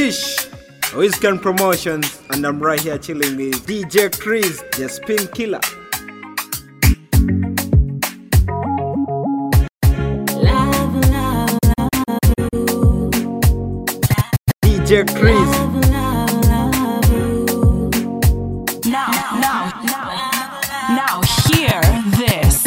Tish, Whiskan Promotions, and I'm right here chilling with DJ Chris, the Spin Killer. DJ Chris. Now hear this.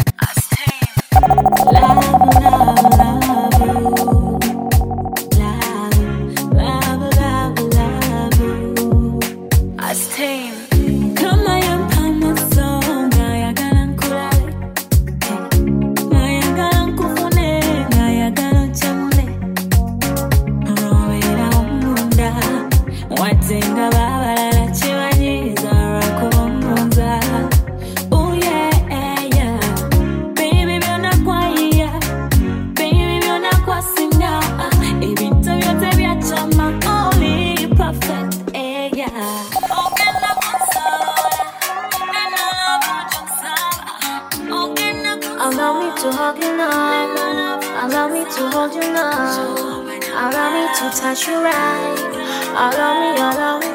Touch you right, allow me to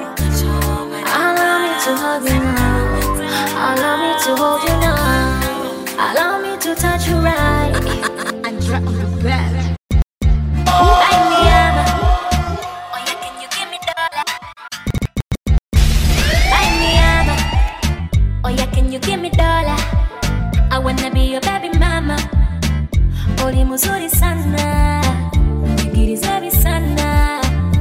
hug you now, allow me to hold you now, allow me to touch you right, and drop the bed. Oh yeah, can you give me dollar? Oh yeah, can you give me dollar? I wanna be your baby mama. Oli muzuri sana, nigirizavi sana.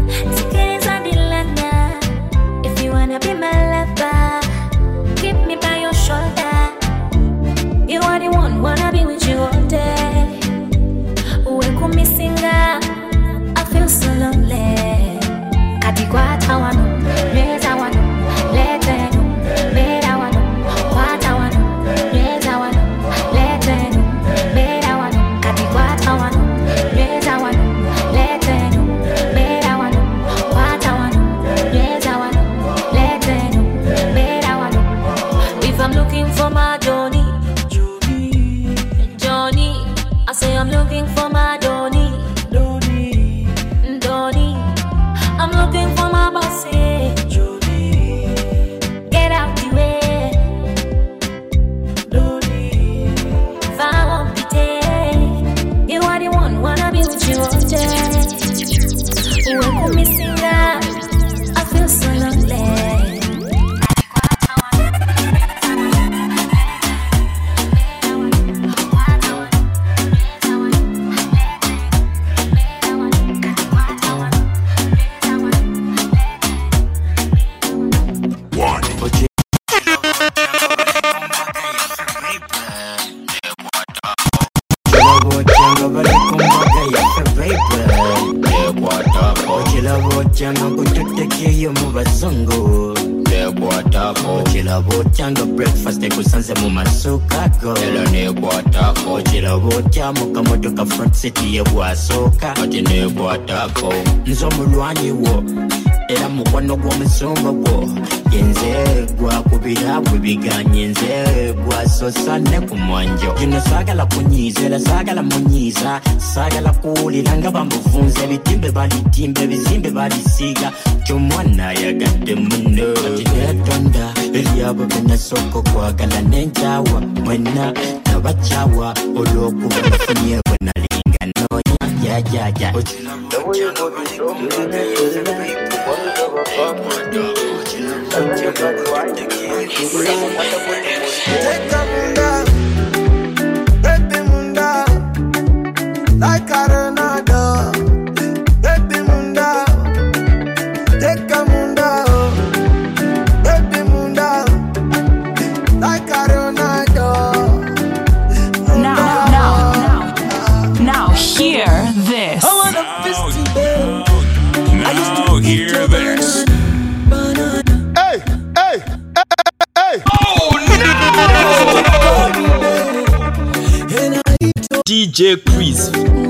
If you wanna be my lover, keep me by your shoulder. You are the one, wanna be with you all day. Uweku misinga, I feel so lonely. Katikwata wano, reza wano, leteno, beda wano, kwata wano, reza wano, leteno, beda wano, katikwata wano, reza wano, leteno, beda wano, kwata wano, reza wano, leteno, beda wano. If I'm looking for my Johnny, I say I'm looking for my Donnie. I'm looking for my bossy. Get out the way. If I won't be there, you are the one, wanna be with you all day. When I'm missing that, I feel so lonely. Breakfast ekusanze mu masuka go elo ne kwatako chila botya mukamotoka front seat ye bwasoka ati ne kwatako nzo mulwanyi wo era mukwano gw'omusumba gwo yenze gwakubira bwebiganye nze gwasosa ne ku mwanjo gino sagala kunyiza sagala munyiza sagala kuwulira nga bamuvunza ebitimbe balitimbe bizimbe balisiga ky'omwana yagadde muno ati netonda Eliabo bena soko kwagala nenjawa mwena nabakyawa olw'okuba nafunye bwe nalinga nonya jajaja Teka munda, baby munda, like Arenado, baby munda, teka munda, baby munda, like Arenado. Now hear this. Now hear this. Hey! Oh no! DJ Chris.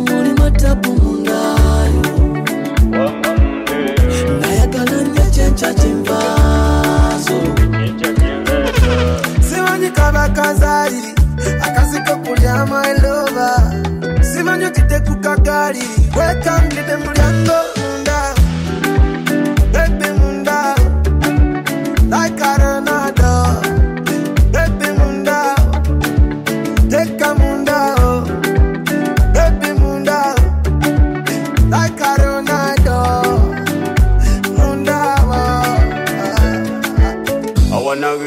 Simanyi kabakazali akaziko kulya my lover. Simanyi kitekuka gali weka mlide mulyango munda.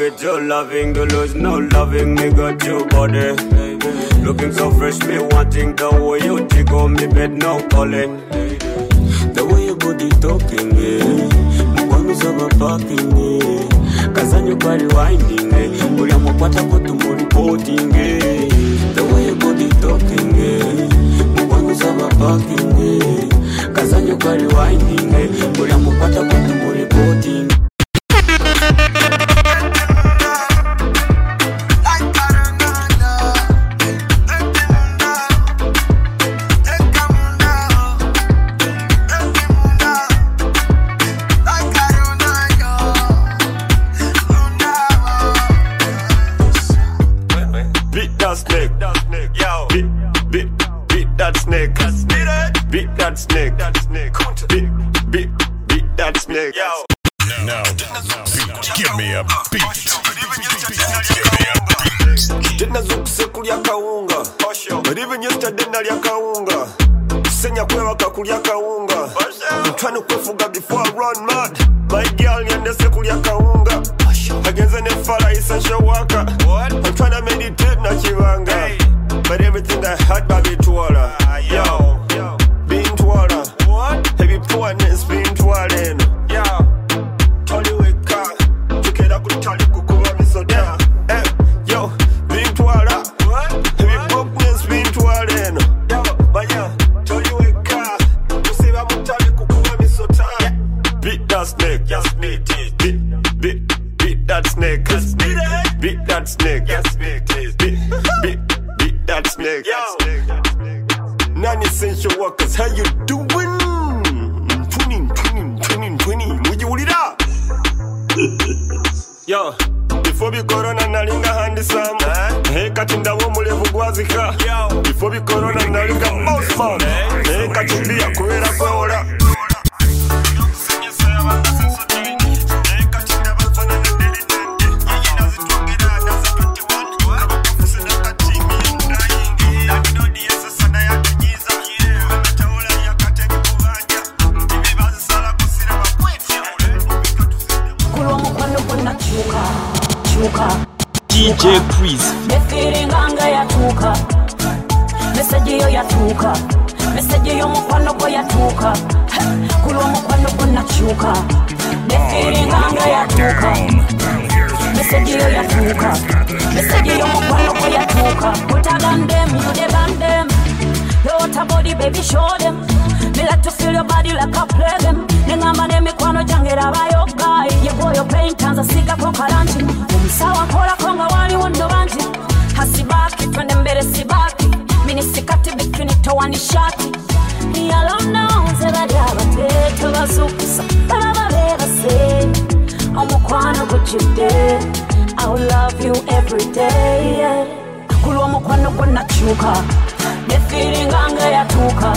with your loving, to lose no loving, me got your body. Looking so fresh, me wanting the way you jiggle me bed, no calling. The way your body talking, mkwamizo parking, kazanyo body winding, kulia mwapata kutu reporting. The way your body talking, mkwamizo parking, kazanyo body winding, kulia mwapata kutu reporting. Now, give me a beat. Didn't kulia kaunga. But even yesterday nalia kaunga. Senya kwewa kakulia kaunga. I'm trying to kufuga before I run mad. My girl yende se kulia kaunga. Against any fella essential worker. I'm trying to meditate na chivanga. But everything I had baby twala. Yo, being twala. Heavy poorness being twalen. Yo. Tolly weka, tukeda kutali kukuwa misoda. Yo, bintwala. Heavy brokenness bintwala. Yo, baya, tolly weka, tusiba mutali kukuwa misoda. Beat that snake, yes, beat that snake, beat that snake, yes, beat that snake. Non-essential workers, how you doing? Twinning, would you it up? Yo, before we corona nalinga handsome. Hey, katinda wo mulevu gwazika. Before we corona nalinga bossman. Hey, katimbia kuera kwora. DJ Chris. The feeling anga yatuka. Message yo yatuka. Message yo mukwano ko yatuka. Kulwa mukwano ko nachuka. The feeling anga yatuka. Message yo yatuka. Message yo mukwano ko yatuka. Utagandem, you de bandem. Your water body baby show them. Me like to feel your body like I play them. Nengamba de mikwano jangera bayoga. Ye boy your pain tanza sika kwa karanchi. Sawa kola konga wali wondo banji. Hasibaki twende mbele sibaki. Mini sikati bikini toa nishati. Ni alona unze badiaba teto bazukusa. Baba beba say omukwano kujude. I will love you every day, yeah. Kulwa mukwano kwa nachuka. The feeling anga yatuka.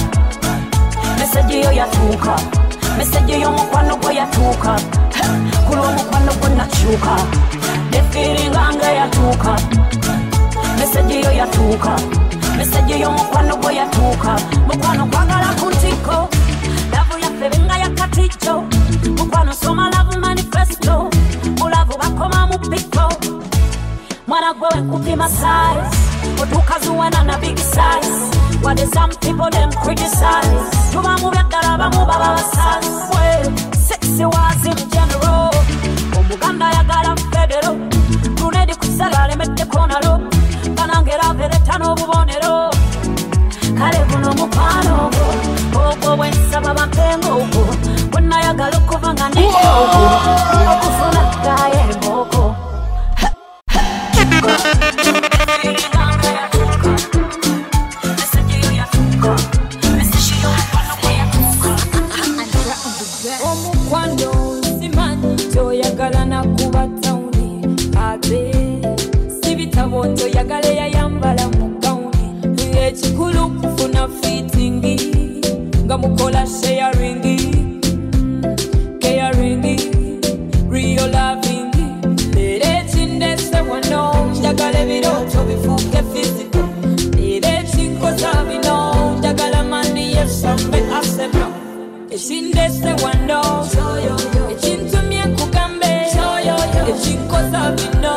Message yo yatuka. Message yo mukwano kwa yatuka. Kulwa mukwano kwa nachuka. The feeling anga yatuka. Message yo yatuka. Message yo mukwano kwa yatuka. Mukwano kwa gala kutiko. Lavu ya febenga ya katicho. Mukwano soma love manifesto. Ulavu bakoma mupiko. Mwana gwewe kupima size. Otukazuwana na big size. What is some people them criticize. Tuma mubya daraba mubaba basas. Sexy was in general. Omuganda yagala federo. Tunedi kusala mette konalo. Kanangera veretano bubonero. Kale kuno mupano go. Ogo wensaba bampengo go. Wena yagala kuvanga ndiko go. Okufuna gaye mboko. Omukwando simanyi toyagala nakuba tauni ate sibitabo toyagala yayambala mu gauni ekikulu kufuna fitingi nga mukola sharingi caringi real loving ekindese wano njagala ebirooto bifuuke physical ekinkoza bino njagala mani yesambe asema ekindese wano ekintumye kugambe ekinkoza bino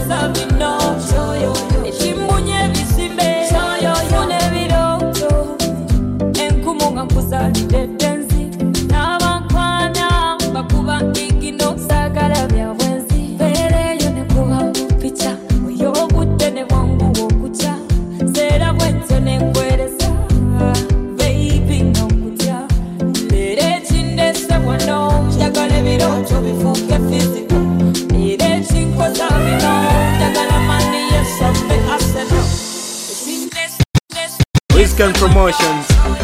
chinkosa bino ekimbunya ebisimbe funa ebiroto enkumunga nkuzalidde ddenzi n'abankwana bakuba igino saagala bya bwenzi beereyo ne kuba mupica oy'obudde ne bwangu okutya seera bwentyo ne nkwereza baby n'okutya leero ekindese wano njagala ebiroto bifuuke physical leero ekinkosa bino njagala mani yesabe aseno Whiskey Promotions.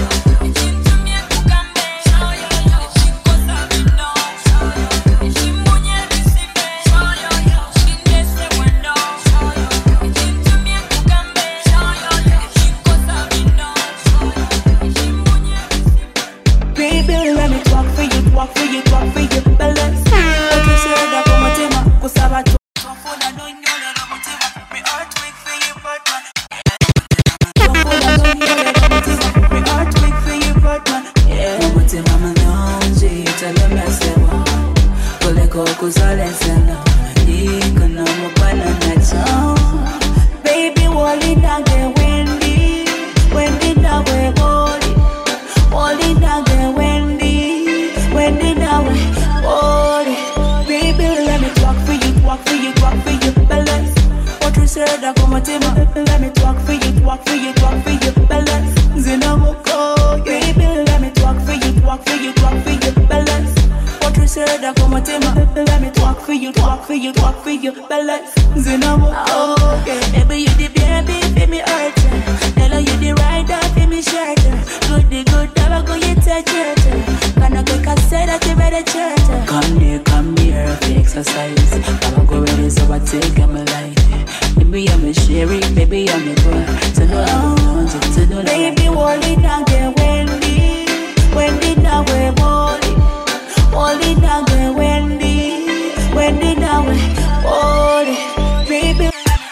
Baby, wally nage Wendy, Wendy nawe wally nage Wendy nawe wally. Baby, let me talk for you, balance. What you said, I come at him. Let me talk for you, balance. Zinamoko, baby, let me talk for you, balance. What you said, I come at him. Let me talk for you, balance. Zinamoko, baby, you the baby, feel me hurt. Hello, you the rider, feel me shirt. Good, never go you touch it. Gonna go cassette that you better chat. Come here, for exercise. I'ma go ready, so I take my life. Baby, I'm a sherry, baby, I'm a boy. To know, baby, wally nage Wendy nawe wally nage Wendy nawe wally. Baby,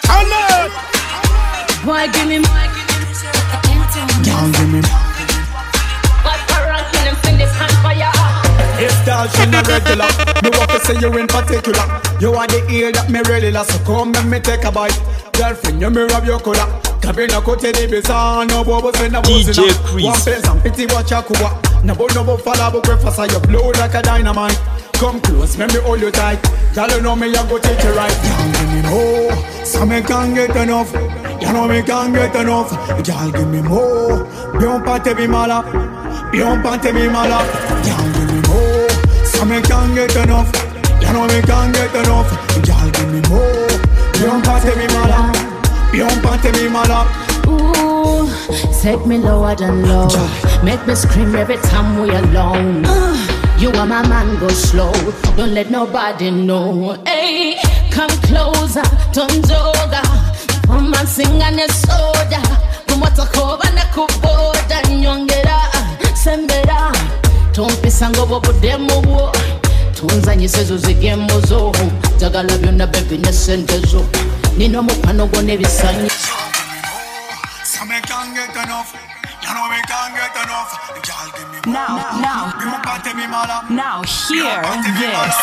boy, give me more. Girl, give me If girl she not regular, me want to say you in particular. You are the ear that me really love, so come and me take a bite. Girlfriend, you me rub your collar. Cabin a kote di bisa, no bubbles in a buzz. DJ Chris. One place and pity watch a kuwa. No follow but breakfast, you blow like a dynamite. Come close, make me hold you tight. Girl, you know me, I go take you right. Girl, give me more, so me can't get enough. You know me can't get enough. Girl, give me more. Don't pante me mala. Girl, give me more, so me can't get enough. You know me can't get enough. Girl, give me more. Don't pante me mala. Ooh, set me lower than low. Make me scream every time we alone. You are my man, go slow. Don't let nobody know. Hey, come closer, don't joga. Come and sing and soda. Come on, talk over na kuboda nyongera. Sembera, tompisa ngobo budemo wo. Tunza nyisezo zigemo zo. Jagala byonna baby ne sentezo. Nino mukwano gwo ne bisanyi. So me can't get enough. You know me can't get enough. Girl, give me more. Now hear this.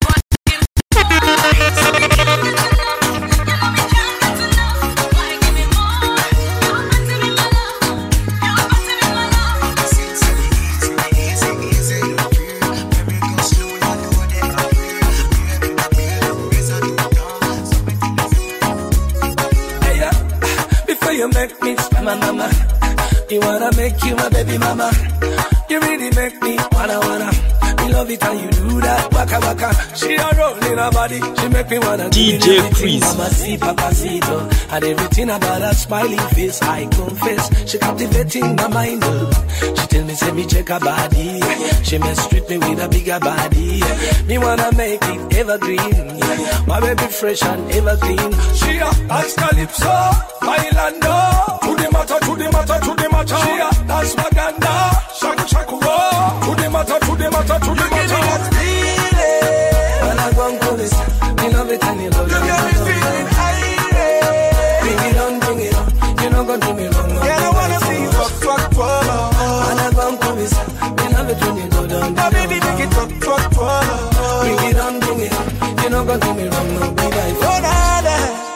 You make me my mama. You wanna make you my baby mama. You really make me wanna. Me love it and you do that waka waka. She a rolling her body. She make me wanna DJ Chris. Papacito. And everything about her smiling face, I confess. She captivating my mind. She tell me say me check her body. She mess with me with a bigger body. Me wanna make it evergreen. My baby fresh and evergreen. She a dance calypso, bailando. To the matter. She a dance maganda, shaku. To the matter. When I go and call it, me love it and you love it. You got me feeling high. Bring it on. You know gonna do me wrong. Yeah, I wanna see you fuck. When I go and call it, me love it when you go down. Oh baby, make it fuck. Bring it on. You know gonna do me wrong. No, baby,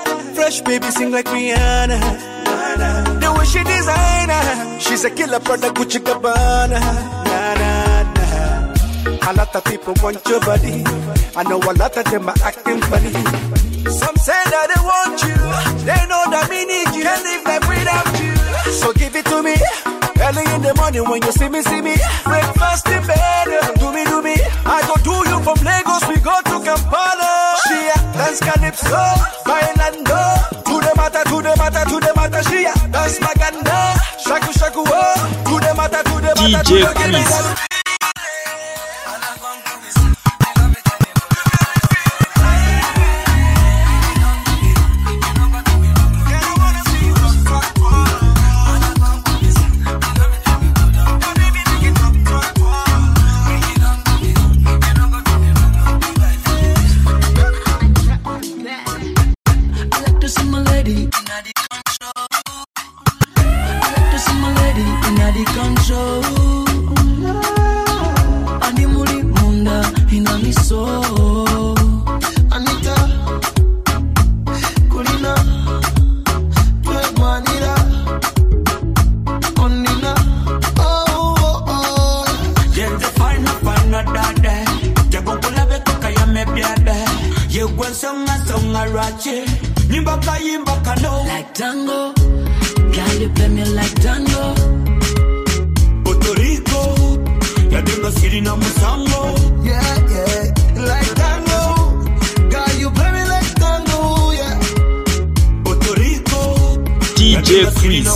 Hush, baby, sing like Rihanna. The way she design her, she's a killer product, Gucci Gabbana. Na, na, na. A lot of people want your body. I know a lot of them are acting funny. Some say that they want you, they know that me need you. Can't live life without you, so give it to me. Early in the morning when you see me. Breakfast in bed, do me. I go do you from Lagos, we go to Kampala. She dance calypso, bailando. To the matter, she dance maganda. Shaku, oh. To the matter, DJ Chris. Like tango, girl, you play me like tango. Puerto Rico, ya tengo sirina musambo. Yeah, like tango, girl, you play me like tango, yeah. Puerto Rico, DJ Chris.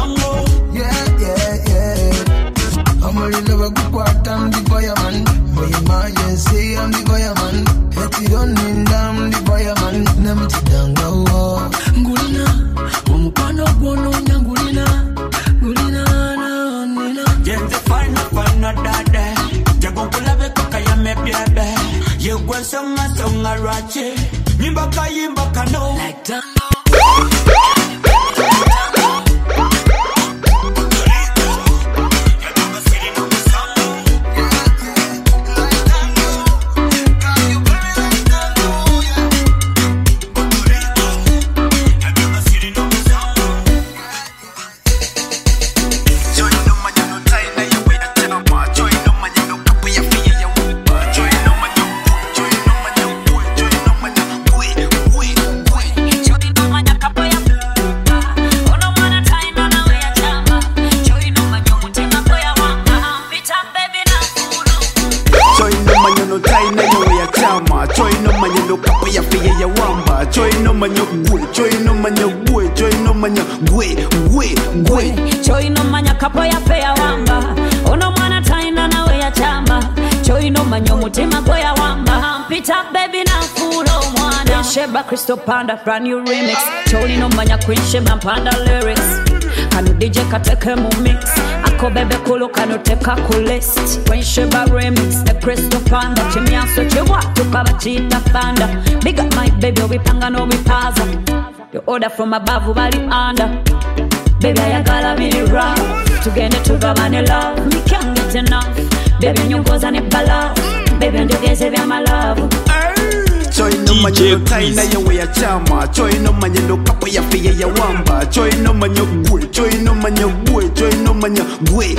Yeah. I'm only love a good part, I'm the fireman. But you might say I'm the fireman. Let it on in, I'm the fireman. Never to down, go. Ngulina, umupano bono nyangulina. Ngulina, nina. Gente fana dada. Jago kulave koka ya mebiabe. Ye songa rache. Yimba no. Like tango. Choi no manya kapo ya fea wamba. Ono mwana taina na we ya chamba. Choi no manyo mutima go ya wamba. Pita baby na fulo mwana. Sheba Crystal Panda brand new remix. Choi no manya Queen Sheba Panda lyrics. Kanu DJ kateke mu mix. Ako bebe kulu kanu teka kulist. Queen Sheba remix. The Crystal Panda. Chimianso chiwa tukaba chita panda. Big up my baby wipanga no wipaza. You order from above bali under. Baby, I gotta be rough. Together to the money love. Me can't get enough. Baby, you goes on it love. Baby, and you guys have my love. Choi no manyo taina ya we ya chama. Choi no manyo kapo ya fiye ya wamba. Choi no manyo gwe. Choi no manyo gwe. Choi no manyo gwe.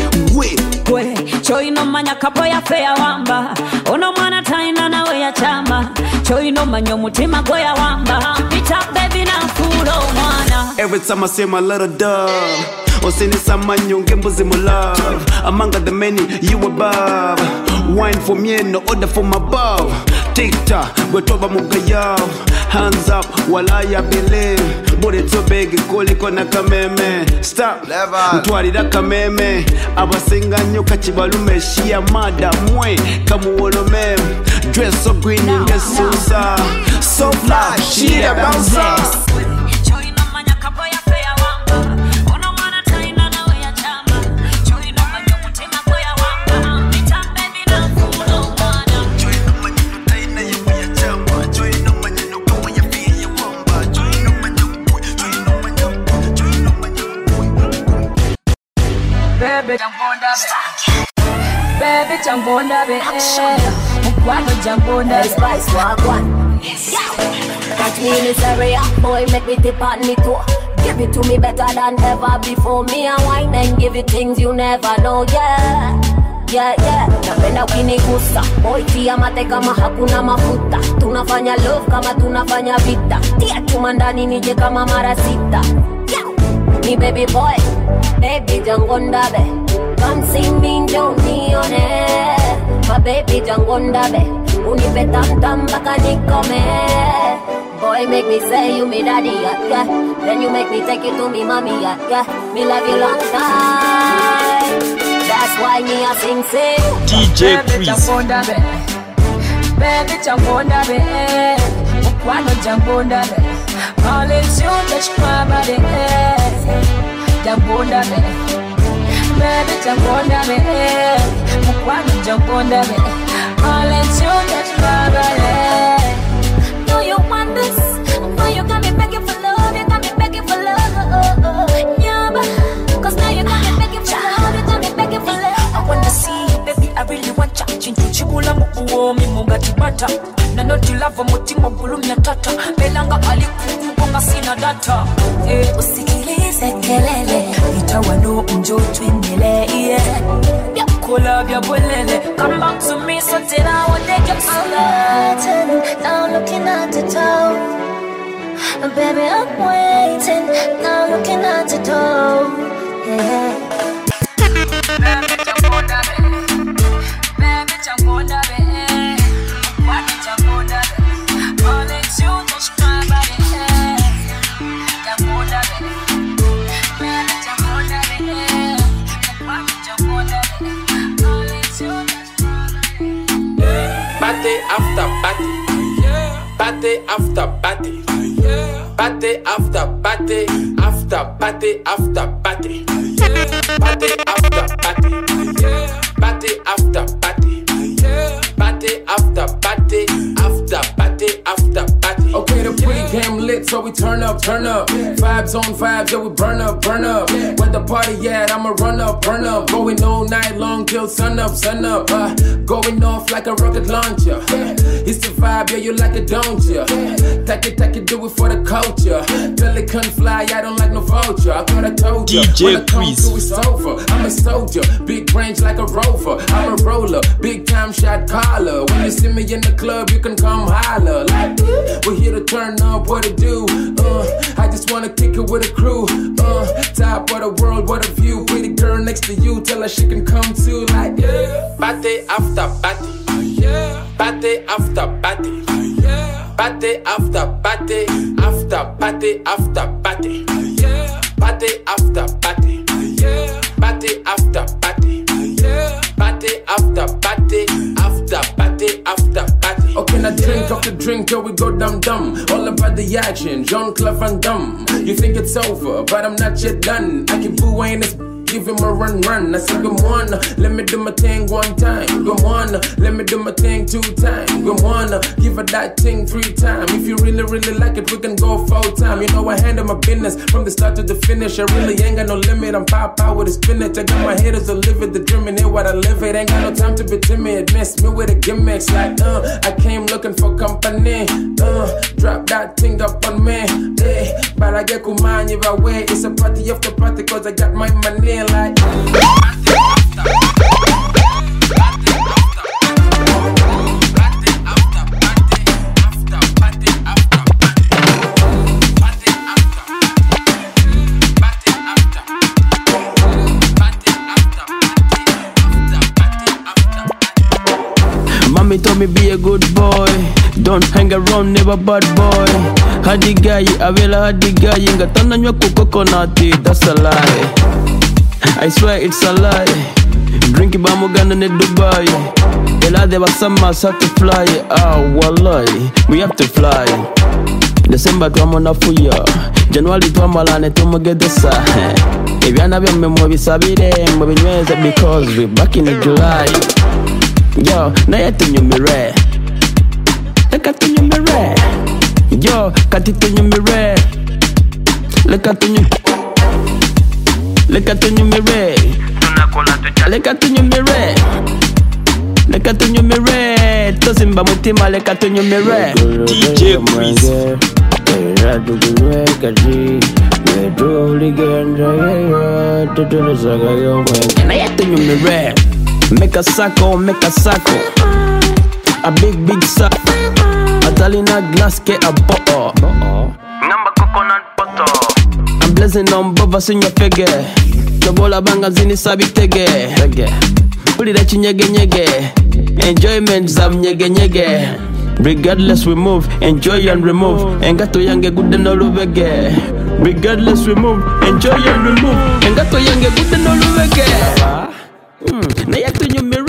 Choi no manya kapo ya fe ya wamba. Ono mwana taina na we ya chama. Choi no manyo mutima go ya wamba. Pita baby na fulo mwana. Every time I say my little dove, Osini samanyo ngembuzi mu love. Among the many you above. Wine for me no order from above. TikTok, gwetoba mugayav. Hands up, walaya believe. Body too big, kuliko na kameme. Stop, mtuarira kameme. Abasinga nyoka chibalume. Shia mada mwe, kamuolome. Dress so green in the susa. So fly, she a bouncer. Baby jambonda be, mukwano jambonda spice wagwan. Catch me in this area, boy, make me tip on me toe. Give it to me better than ever before. Me a wine and give you things you never know, yeah. Yeah, yeah, napenda ukinigusa. Boy, tia mate kama hakuna mafuta. Tunafanya love kama tunafanya vita. Tia chuma ndani nije kama mara sita. Yeah. Me baby boy, baby jangondabe. Come see me, don't nione. My baby jangondabe. Unipe tam tam baka nikome. Boy, make me say you me daddy, yeah, yeah. Then you make me take you to me mommy, yeah, yeah. Me love you long time. That's why me a sing say DJ Chris. Baby changonda be, mukwano changonda be. All it's you touch my body, changonda be. Baby changonda be, mukwano changonda be. All it's you touch my body. Do you want this? No, you got me begging for love. You got me begging for love. Yeah, cause now you got me begging for love. You got me begging for love. I wanna see you, baby. I really want ya. Chintu chibula mukuo mi munga tibata. Na noti lava mutima bulumya tata. Belanga alikuku konga sina data. Usikilize kelele, itawano mjo twendele, yeah. Bya kola bya bolele. Come back to me so tell I want to get flirting, now looking at the toe. Baby, I'm waiting, now looking at the toe. Yeah. Baby, changonda be. Baby, changonda be. What changonda be? All it's you touch my body. Changonda be. Baby, changonda be. What changonda be? All it's you touch my body. Party after party. Party after party. Party after party. After party after party. Party after party. Party after party. Party after party. After party after party. Okay, the pregame lit, so we turn up, turn up. Vibes on vibes, yeah, we burn up, burn up. Where the party at, I'ma run up, burn up. Going all night long till sun up, sun up. Going off like a rocket launcher. It's the vibe, yeah, you like it, don't ya? Take it, do it for the culture. Pelican fly, I don't like no vulture. I thought I told ya. DJ Chris. It's over. I'm a soldier, big range like a rover. I'm a roller, big time shot caller. When you see me in the club, you can come holler. Like, we're here to turn up, what to do? I just wanna kick it with a crew. Top of the world, what a view. Pretty girl next to you, tell her she can come too. Like, party after party. Party after party. Party after party. After party after party. Party after party. Party after party. Party after party. After party after party. Okay, now drink after drink till we go dumb. All about the action, Jean-Claude Van Damme. You think it's over, but I'm not yet done. I keep booing this. Give him a run. I said, come on, let me do my thing one time. Come on, let me do my thing 2 times. Come on, give her that thing 3 times. If you really like it, we can go full time. You know I handle my business from the start to the finish. I really ain't got no limit. I'm pop out with a spinach. I got my haters to live it, the dreaming it, what I live it. Ain't got no time to be timid. Mess me with the gimmicks like I came looking for company. Drop that thing up on me. But I get kumani by way. It's a party after party cause I got my money. Like Mommy told me be a good boy. Don't hang around, never bad boy. Hadi guy, avela hadi guy. Ngatana nywa coconut, that's a lie. I swear it's a lie. Drink bamugana in Dubai. Ela de basama have to fly. Wallahi, we have to fly. December twamona fuya. January twamalane tumugedesa. Ebyana byamwe mu bisabire mu binyweza because we back in July. Yo, na yatunyumire. Lekatunyumire. Yo, katitunyumire. Lekatunyumire. Lekatunyumire. Lekatunyumire. leka tunyumire tozimba mutima leka tunyumire DJ Chris make a sacco a big sack Atalina glass get a bottle number coconut butter I'm blessing on bovas in your figure Chobola banga zini sabi tege Puli da chinyege enjoyment zam nyege regardless we move enjoy and remove engato yange good no lubege regardless we move enjoy and remove engato yange good no lubege na yato nyumire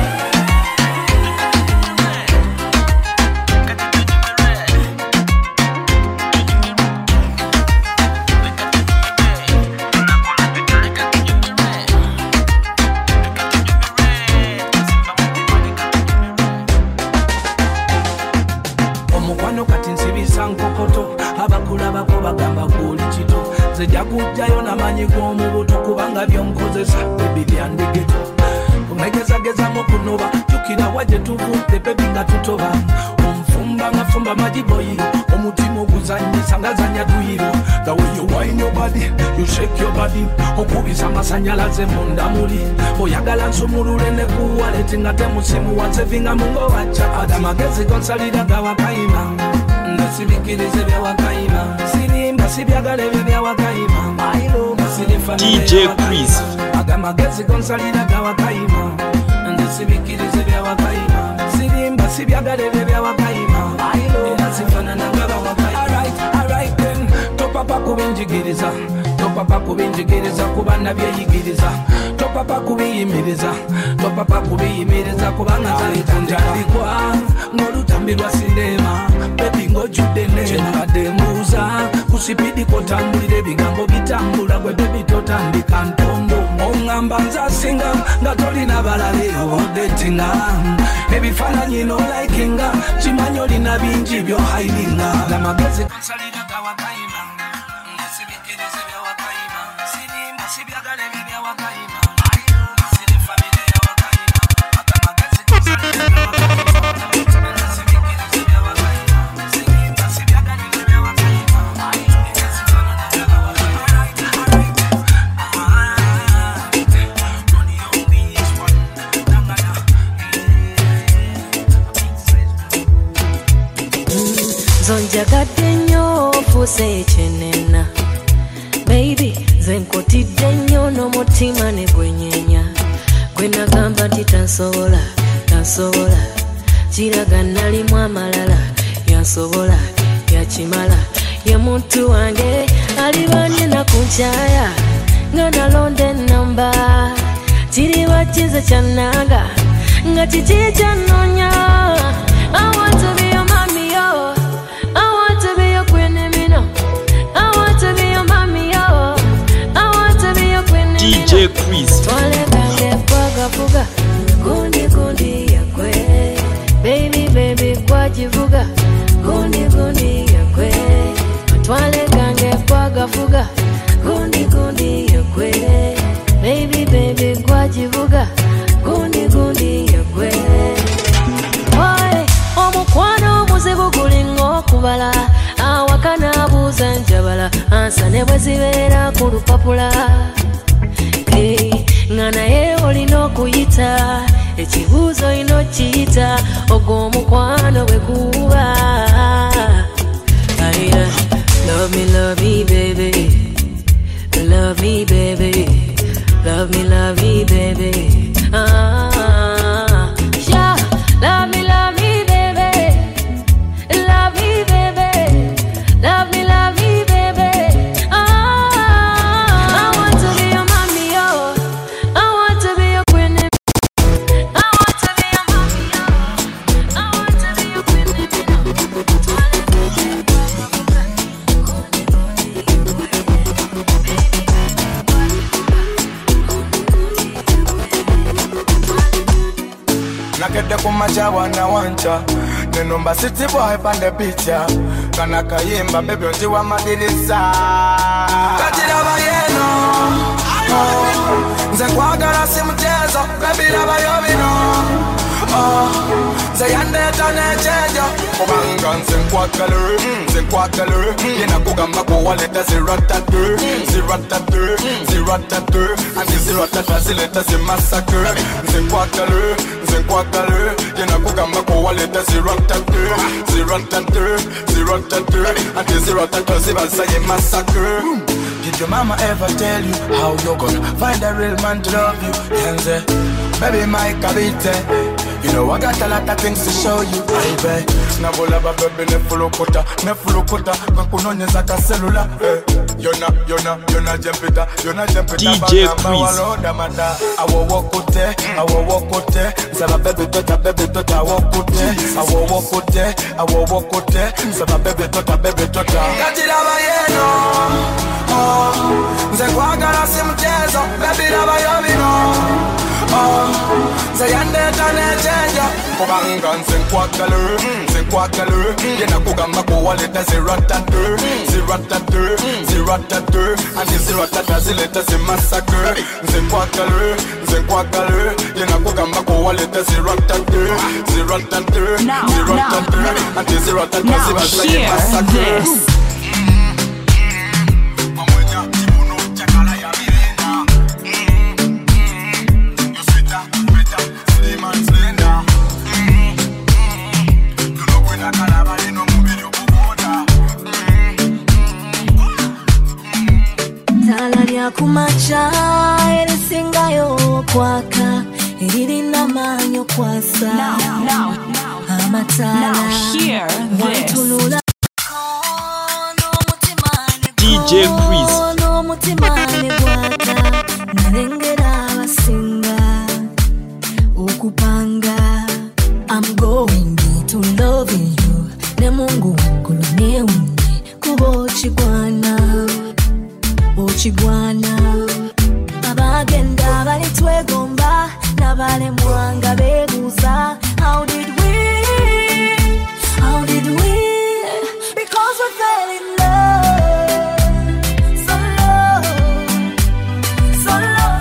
Jakujayo na manyigo mubuto kubanga byonkozesa bibyandigeto umegeza mukunoba tukira waje tuvute bebinga tutoba umfumba majiboyi umutima oguzanyisa ngazanya tuyiro the way you wine your body you shake your body okubisa masanyalaze munda muri oyagala nsumulule ne kuwaleti ngate musimu wansevinga mungo wacha adamagezi konsalida gawakaima nasibikirize byawakaima sirimba sibyagale byawakaima DJ Chris agamagezi konsalida gawakaima nasibikirize byawakaima sirimba sibyagale byawakaima nasifana alright then topapa kubinjigiriza kubana byeyigiriza topapa kubiyimiriza kubanga zalitunjalikwa ngolutambirwa sinema bebingo judene nabadembuza kusipidi kotambulire ebigambo bitambula gwe bebitotandika ntombo ongamba nzasinga nga tolina balale odetinga ebifaananyi nolaikinga kimanyi olina bingi byohailinga namagezi konsalira gawakaima ngesibikirize byawakaima sinimba sibyagale byawakaima sinifamile yawakaima agamagezi konsalira zonjagadde nnyo ofuuse ekyenena baby zenkotidde nnyo n'omutima ne gwenyenya gwe nagamba nti tansobola kiraga nalimu amalala yansobola yakimala ye muntu wange alibanye nakunkyaya nga nalonda ennamba kiriba kize kyannanga nga kiki kyannoonya I want to be your mommy, yo. I want to be your queen, I want to be your mommy, yo. I want to be your queen, DJ Chris Twale kange fuga Gundi yakwe Baby kwajivuga Gundi yakwe Twale kange fuga Gundi yakwe Baby kwajivuga Gundi yakwe omukwano muzibu gulingo kubala awakana buuza njabala ansa ne bwe zibeera ku lupapula nga naye olina okuyita ekibuuzo olina okiyita ogwo omukwano bwe guba love me baby love me baby love me baby yeah love me Nakede kumacha wana wancha Nenomba city boy pande picha Kana kayimba baby onti wa madilisa Katira bayeno Nze kwagala si mchezo Baby laba yobino Zayande tanecheja Kubanga nzenkwakale Yena kugamba kuwaleta ziratatu Andi ziratata zileta zimasakre Nzenkwakale Yena kugamba kuwaleta ziratatu Andi ziratata zibasa yemasakre. Did your mama ever tell you how you're gonna find a real man to love you? Yenze, baby my kabite. You know I got a lot of things to show you, baby. Nabola baby nefulokota, Kakunonyeza ka cellular. Yona jempita, DJ Chris. Awo wokote, Zaba baby tota, awo wokote, Zaba baby tota. Katila bayeno. Nze kwagala si mchezo, baby lava yobino. Zayande tanecheja Kubanga nzenkwakale Yena kugamba kuwaleta ziratatu Andi ziratata zileta zimasakre. Nzenkwakale Yena kugamba kuwaleta ziratatu Andi ziratata zibasa yemasakre. Talanya kumacha elisingayo kwaka elirina manyo kwasa amatala watulula DJ Chris n'omutimane gwaka nalengera abasinga okupanga. I'm going to loving you ne mungu kulone unye kubo chigwana abagenda balitwegomba nabale mwanga bebuza. How did we because we fell in love. So love,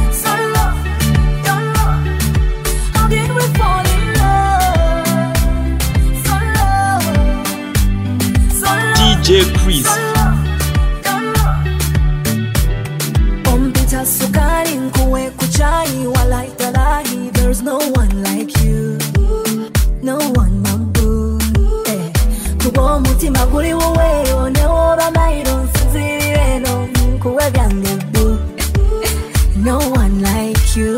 don't know. How did we fall in love? So love, DJ Chris sukari nkuwe kuchai walaitalahi. There's no one like you, no one mambu. Kubo mutima guli wowe oneoba mairo nsinzirire no nkuwe byange bu. No one like you.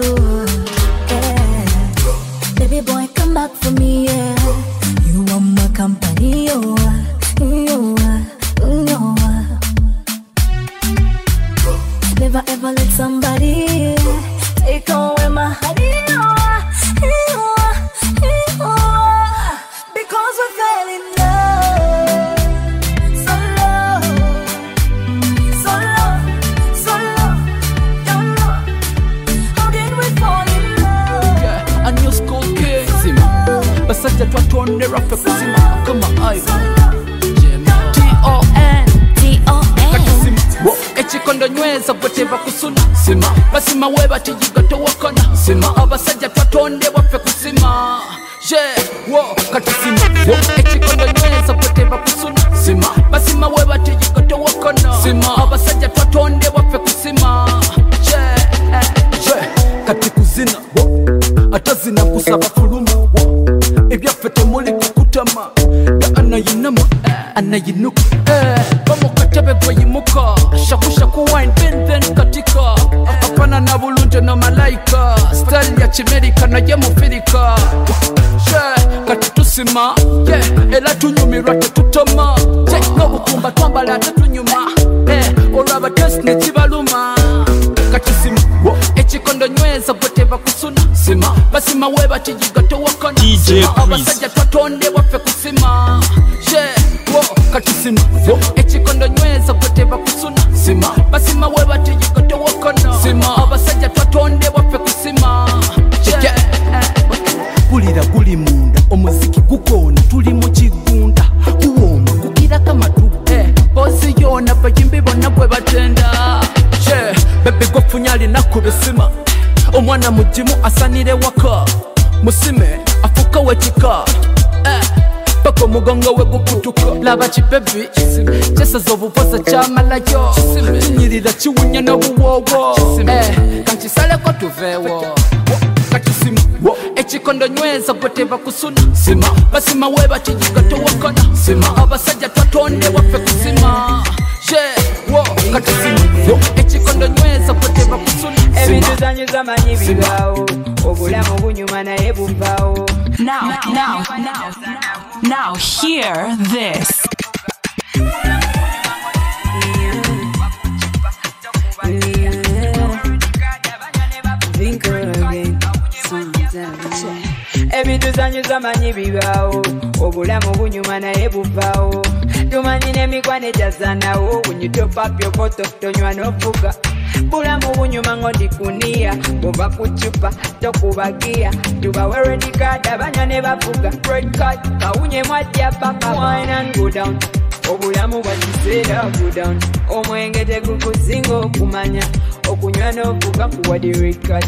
Baby boy come back for me, yeah. You want my company, you are. Never ever let somebody take away my heart. Because we fell in love. So love, don't know. How did we fall in love? Yeah, a new school kid. Basajja twatondera ffe kuzima kama iPhone. Ekikondo nyweza bweteva kusuna sima basima weba tijiga towakona sima abasajja twatonde waffe kusima kati sima ekikondo nyweza bweteva kusuna sima basima weba tijiga towakona sima abasajja twatonde waffe kusima kati kuzina atazina kusaba fulumu ebyaffe temuli kukutama ga anayinama anayinuka bamukatebe gweyimuka shakushaku wine then katika apana na bulunje na malaika style ya chimerika na ye mufirika kati tusima era tunyumirwa tetutoma n'obukumba twambala tetunyuma olwaba test ne kibaluma kati sima ekikondo nyweza bweteva kusuna sima basima weba tijiga towakona abasajja twatonde waffe kusima kati sima ekikondo nyweza bweteva kusuna sima basima weba tijiga towakona sima abasajja twatonde waffe kusima kulira kuli munda omuziki gukona tuli mu kigunda kuwoma kugira kamatu bozi yona bayimbi bonna bwe batenda bebe gofunyali nakubisima omwana mujimu asanire waka musime afuka wetika pako mugongo we gukutuka laba chipebi chesa zobupoza chamalayo nyirira chiwunya no buwowo kanchisale ko tuvewo katusima ekikondo nyweza poteva kusuna sima basima weba chijigato wakona sima abasajja twatonde wafe kusima katusima ekikondo nyweza poteva kusuna ebintu zanyuza manyi bibawo obulamu bunyuma naye buvaawo. Now hear this. Ebintu zanyuza manyi bibawo obulamu bunyuma naye buvaawo. Tumanyi n'emikwano egyazanawo when you top up your bottle tonywa n'ovuga. Bulamu bunyuma ngondi kunia bova kuchupa tokubagia tubawe ready card abanya ne bavuga red card kawunye mwajja papa wine and go down obulamu bwakisera go down omwenge tegukusinga okumanya okunywa n'ovuga kuwa the red card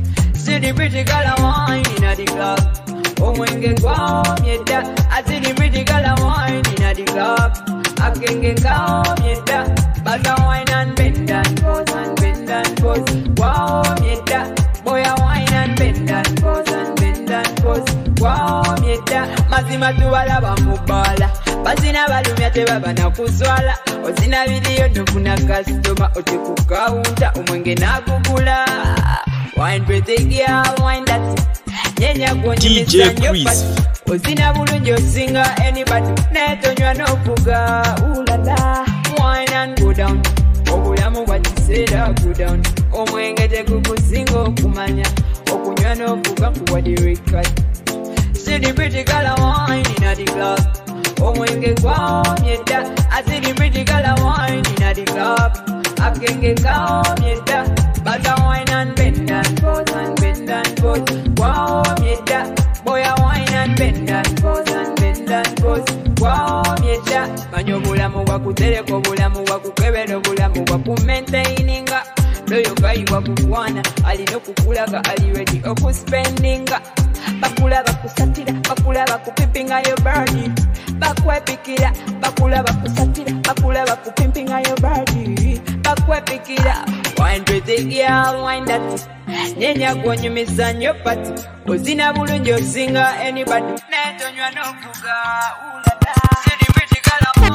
see the pretty girl wine in the club omwenge gwamye dda ati the pretty girl wine in the club akenge kamye dda bata wine and bend and pose and bend and pose. Wow, yeda, boy I wine and bend and pose and bend and pose. Wow, yeda, mazima tuwala bamubala. Bazina balumya tebaba na kuzwala. Ozina video nofuna customer ote kukaunta umwenge na kukula. Wine pretty girl, wine that. Nyenya kwenye Chris. Ozina bulungi osinga anybody. Netonywa nofuga. Ulala. Wine and go down. Obulamu bwakisera go down. Omwenge tegukusinga okumanya. Okunywa n'ovuga kuwa the red card. See the pretty girl wine in the club. Omwenge gwamye dda. I see the pretty girl wine in the club. Akenge kamye dda. Bata wine and bend and pose and bend and pose. Gwamye dda. Boy I wine and bend and pose and bend and pose. Gwamye dda. Manyo obulamu bwakutereka obulamu bwakukebera obulamu bwakumaintaininga. Loyo gayi bwakukwana alina okukulaga ali ready okuspendinga. Bakula bakusatira bakula bakupipinga yo body. Bakwepikira bakula bakusatira bakula bakupimpinga yo body. Bakwepikira wine pretty girl wine that. Nyenya gwonyumiza nyo pati. Ozina bulungi osinga anybody. Netonywa n'ovuga ulala. See the pretty girl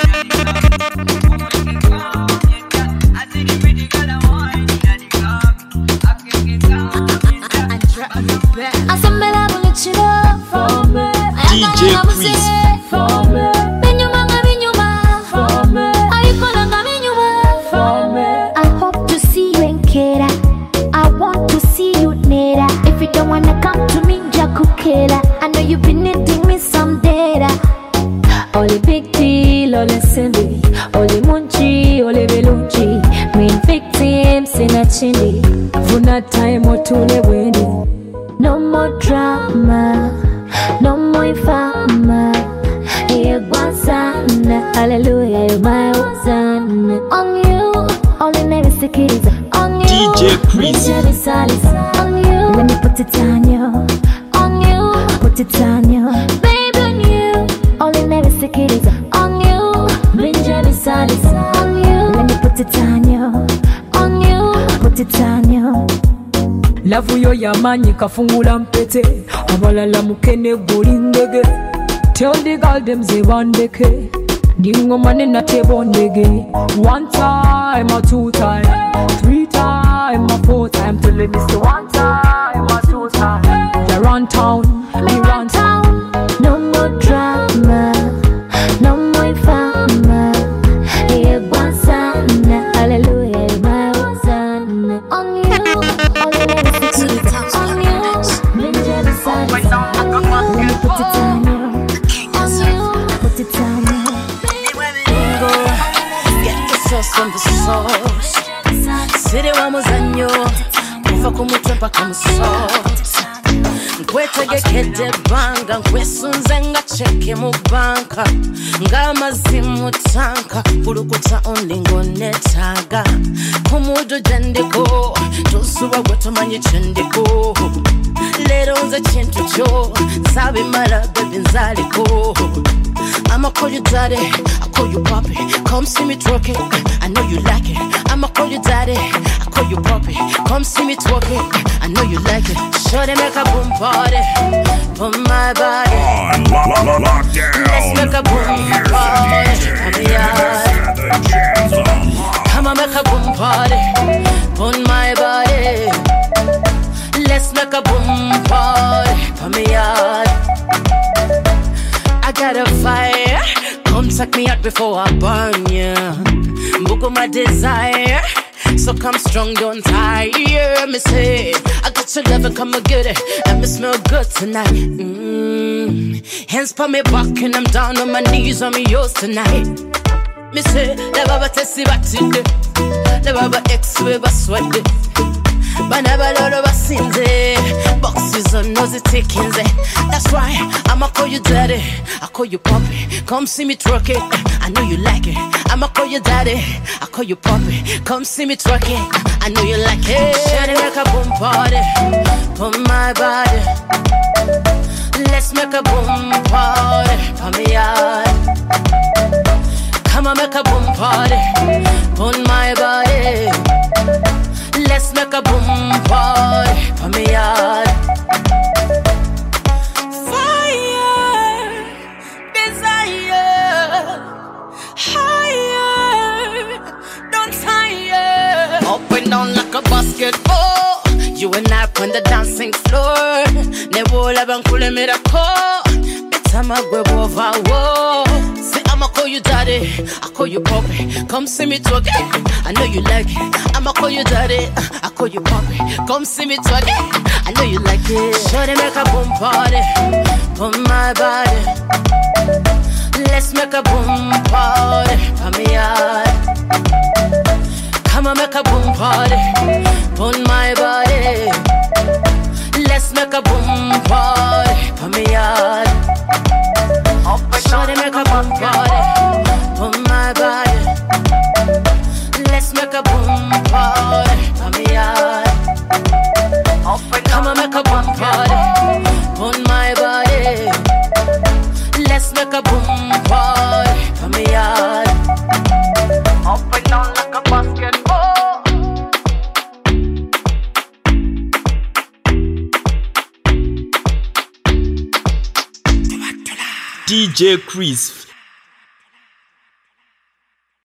Asambela bulichiro for me. DJ Chris for me. Binyuma for me. Ayikola binyuma for me. I hope to see you in Kera. I want to see you later. If you don't wanna come to me, Jakukela. I know you've been needing me some data. Ole big deal, ole silly, ole munchi, ole belunchi. Main victims in a chili. Funa time or two le wedding. No more drama, no more fama. Here Guasana, hallelujah, you're my Hosanna. On you, all in every secret. On you, DJ Chris. On you, let me put it on you. On you, put it on you. Baby, on you, all in every secret. On you, Benjamin Salis. On you, let me put it on you. On you, put it on you. Lavu yo yamanyi kafungula mpete abalala mukene golindege. Tell the girl them ze bandeke dingo mane na tebondege. One time or two time, three time or four time. Tell me say one time or two time. You run town, we run town. No more drama, no more fama. Here Guasana, hallelujah, my Hosanna. On you. From the source, siri wa muzanyo kuva ku mutwe mpaka musozi. Nkwetegekede banga nkwesunze nga cheke mu banka ng'amazimu tanka kulukuta ondi Lero nze chintu cho Sabi mara baby nzaliko I'ma call you daddy, I call you papi. Come see me twerking, I know you like it. I'ma call you daddy, I call you papi. Come see me twerking, I know you like it. Sure they make a boom party, boom my body. Lockdown. Let's make a boom party, come on, make a boom party, boom my body. Let's make a boom party, for me yard. I got a fire, come suck me out before I burn ya. Book my desire, so come strong, don't tire. Me say, I got your love and come and get it, and me smell good tonight. Hands pa me back and I'm down on my knees, on me yours tonight. Me say, never but I see what you do, never but X we but sweat it. But never lot of us in there. Boxes on nosy taking there. That's right, I'ma call you daddy, I call you papi. Come see me twerk it, I know you like it. I'ma call you daddy, I call you papi. Come see me twerk it, I know you like it. Shawty make a boom party, boom my body. Let's make a boom party, for me yard. Come on, make a boom party, boom my body. Let's make a boom party for me yard. Fire, desire, higher, don't tire. Up and down like a basketball. You and I on the dancing floor. Never have been cool me the call. Better my grab over wall. Say I'ma call you daddy, I call you papi. Come see me twerk it, I know you like it. I'ma call you daddy, I call you papi. Come see me twerk it, I know you like it. Sure they make a boom party, boom my body. Let's make a boom party, for me yard. Come on, make a boom party, boom my body. Let's make a boom party, for me yard. Sure they make a boom party, boom my body. Let's make a boom party, for me yard. Come on, make a boom party, boom my body. Let's make a boom party, for me yard. Up and down like a basketball. DJ Chris